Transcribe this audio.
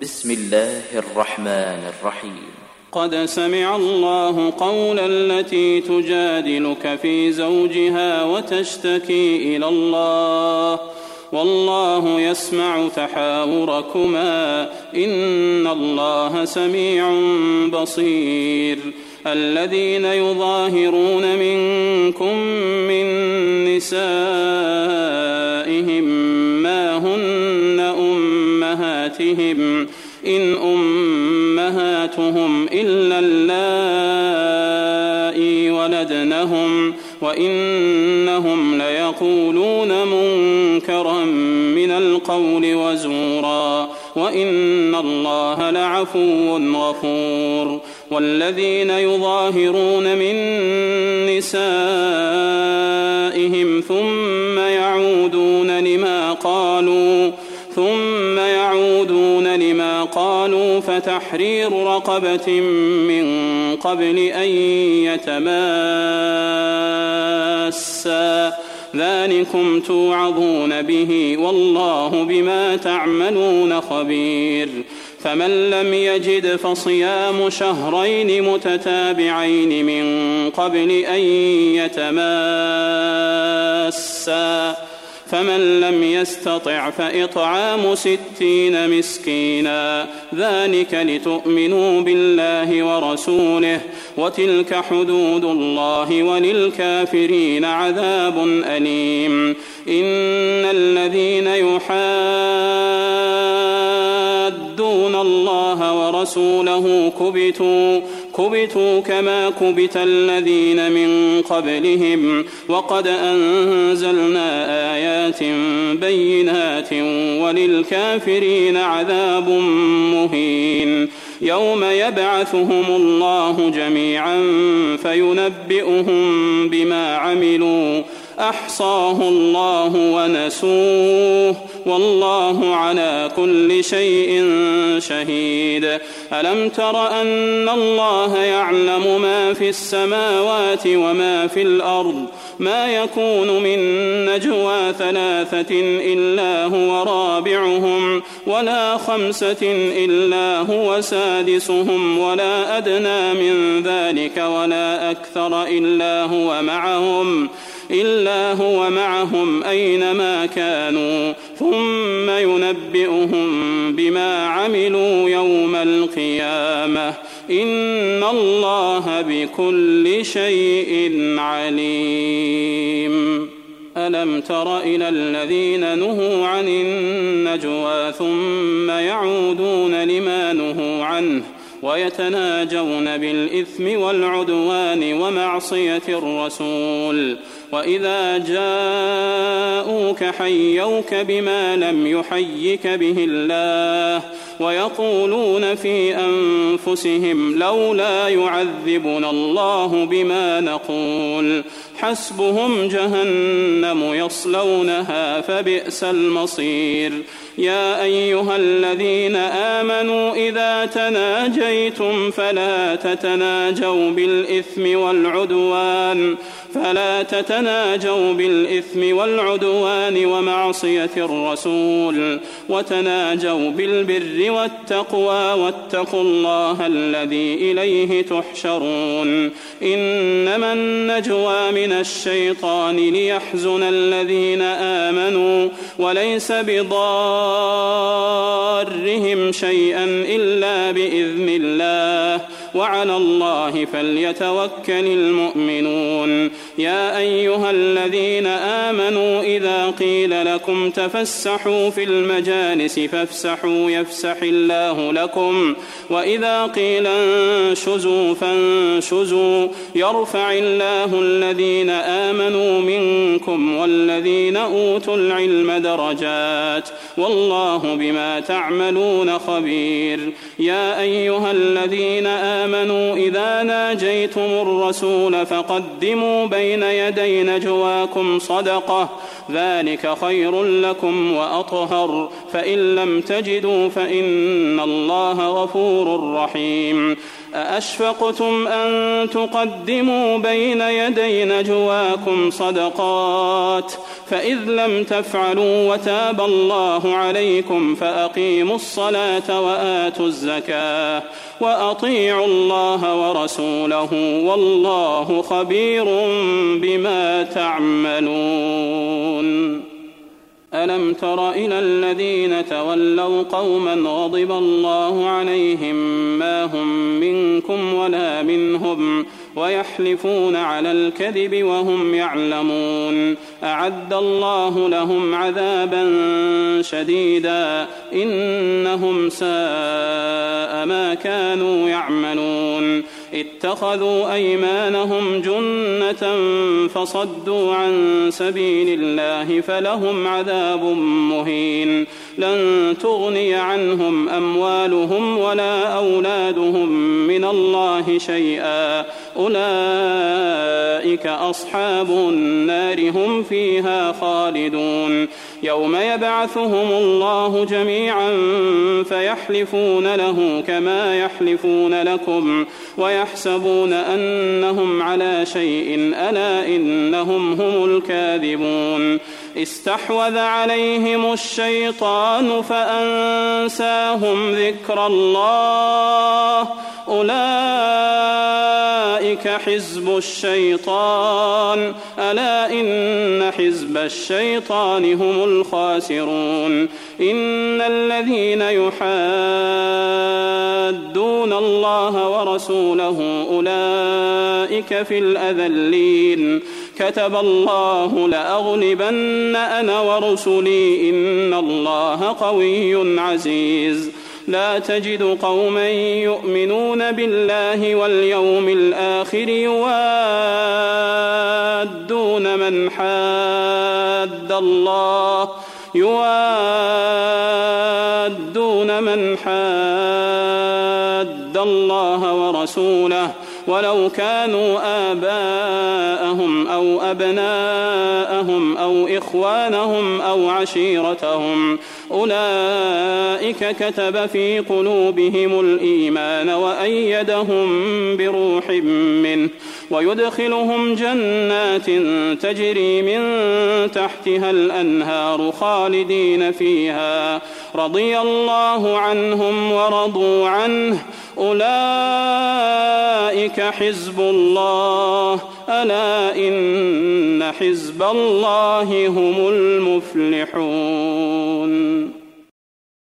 بسم الله الرحمن الرحيم. قد سمع الله قول التي تجادلك في زوجها وتشتكي إلى الله والله يسمع تحاوركما إن الله سميع بصير. الذين يظاهرون منكم من نسائهم ما هن أمهاتهم إن أمهاتهم إلا اللائي ولدنهم وإنهم ليقولون منكرا من القول وزورا وإن الله لعفو غفور. والذين يظاهرون من نسائهم ثم يعودون لما قالوا فتحرير رقبة من قبل أن يتماسا ذلكم توعظون به والله بما تعملون خبير. فمن لم يجد فصيام شهرين متتابعين من قبل أن يتماسا فمن لم يستطع فإطعام 60 مسكينا ذلك لتؤمنوا بالله ورسوله وتلك حدود الله وللكافرين عذاب أليم. إن الذين يحادون الله ورسوله كبتوا كما كبت الذين من قبلهم وقد أنزلنا آيات بينات وللكافرين عذاب مهين. يوم يبعثهم الله جميعا فينبئهم بما عملوا أحصاه الله ونسوه والله على كل شيء شهيد. ألم تر أن الله يعلم ما في السماوات وما في الأرض ما يكون من نجوى 3 إلا هو رابعهم ولا 5 إلا هو سادسهم ولا أدنى من ذلك ولا أكثر إلا هو معهم أينما كانوا ثم ينبئهم بما عملوا يوم القيامة إن الله بكل شيء عليم. ألم تر إلى الذين نهوا عن النجوى ثم يعودون لما نهوا عنه ويتناجون بالإثم والعدوان ومعصية الرسول وإذا جاءوك حيوك بما لم يحيك به الله ويقولون في أنفسهم لولا يعذبنا الله بما نقول حسبهم جهنم يصلونها فبئس المصير. يا أيها الذين آمنوا إذا تناجيتم فلا تتناجوا بالإثم والعدوان ومعصية الرسول وتناجوا بالبر والتقوى واتقوا الله الذي إليه تحشرون. إنما النجوى من الشيطان ليحزن الذين آمنوا وليس بضارهم شيئا إلا بإذن الله وعلى الله فليتوكل المؤمنون. يا أيها الذين آمنوا إذا قيل لكم تفسحوا في المجالس فافسحوا يفسح الله لكم وإذا قيل انشزوا فانشزوا يرفع الله الذين آمنوا منكم والذين أوتوا العلم درجات والله بما تعملون خبير. يا أيها الذين آمنوا إذا ناجيتم الرسول فقدموا بين يدي نجواكم صدقة ذلك خير لكم وأطهر فإن لم تجدوا فإن الله غفور رحيم. أأشفقتم أن تقدموا بين يدي نجواكم صدقات فإذ لم تفعلوا وتاب الله عليكم فأقيموا الصلاة وآتوا الزكاة وأطيعوا الله ورسوله والله خبير بما تعملون. ألم تر إلى الذين تولوا قوما غضب الله عليهم ما هم منكم ولا منهم ويحلفون على الكذب وهم يعلمون أعد الله لهم عذابا شديدا إنهم ساء ما كانوا يعملون. اتخذوا أيمانهم جنة فصدوا عن سبيل الله فلهم عذاب مهين لن تغني عنهم أموالهم ولا أولادهم من الله شيئا أولئك أصحاب النار هم فيها خالدون. يوم يبعثهم الله جميعا فيحلفون له كما يحلفون لكم ويحسبون أنهم على شيء ألا إنهم هم الكاذبون. استحوذ عليهم الشيطان فأنساهم ذكر الله أولئك حزب الشيطان ألا إن حزب الشيطان هم الخاسرون. إن الذين يحادون الله ورسوله أولئك في الأذلين كتب الله لأغلبن أنا ورسلي إن الله قوي عزيز. لا تجد قوما يؤمنون بالله واليوم الآخر يوادون من حاد الله ورسوله ولو كانوا آباءهم أو أبناءهم أو إخوانهم أو عشيرتهم أولئك كتب في قلوبهم الإيمان وأيدهم بروح منه ويدخلهم جنات تجري من تحتها الأنهار خالدين فيها رضي الله عنهم ورضوا عنه أولئك حزب الله ألا إن حزب الله هم المفلحون.